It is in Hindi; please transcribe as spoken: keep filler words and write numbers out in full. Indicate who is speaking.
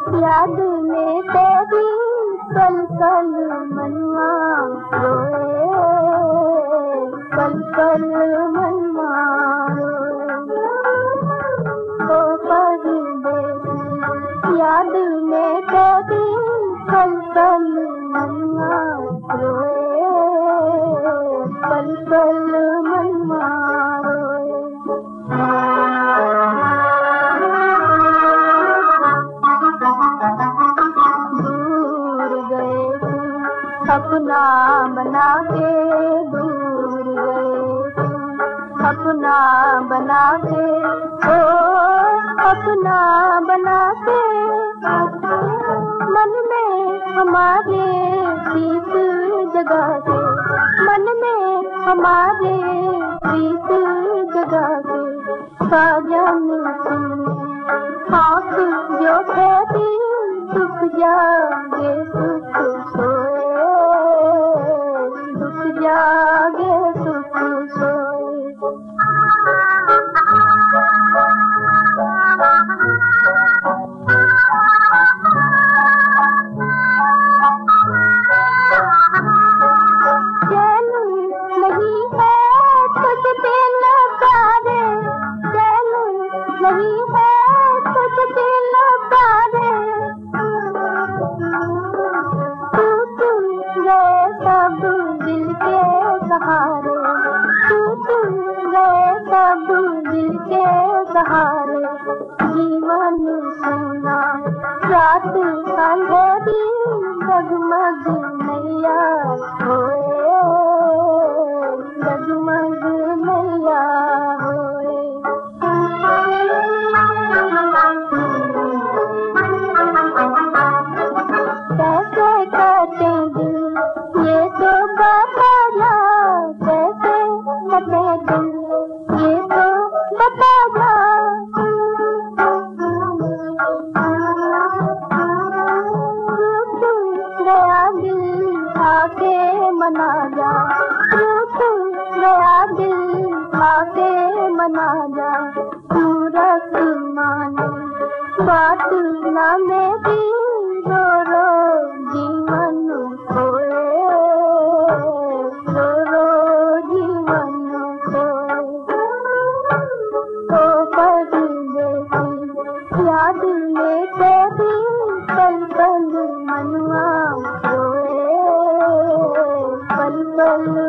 Speaker 1: याद में तेरी पल पल मनवा रोए, पल पल मनवा रोए। ओ परदेसी याद में तेरी पल पल मनवा रोए, पल पल मनवा रोए। अपना बना के दूर गए तुम, अपना बना के, ओ अपना बना के मन में हमारे प्रीत जगा के, मन में हमारे प्रीत जगा के। साजन सुने आँख जो कहती दुख जागे सुख सोए, दुख जागे सुख सोए। चैन नहीं है तुझ दिल प्यारे, चैन नहीं है तुझ दिल प्यारे। टूट गए सब दिल के सहारे, टूट गए सब दिल के सहारे। जीवन सुना रात अंधेरी डगमग नैया होए, डगमग नैया होए। कैसे कटे दिल ये तो बता जा, कैसे कटे दिल ये तो बता जा। गया दिल आके मना जा, टूट गया दिल आके मना जा। सूरत माने बात ना मेरी रो रो जीवन खोए, रो रो जीवन खोए। ओ परदेसी याद में तेरी पल पल मनवा रोए, पल पल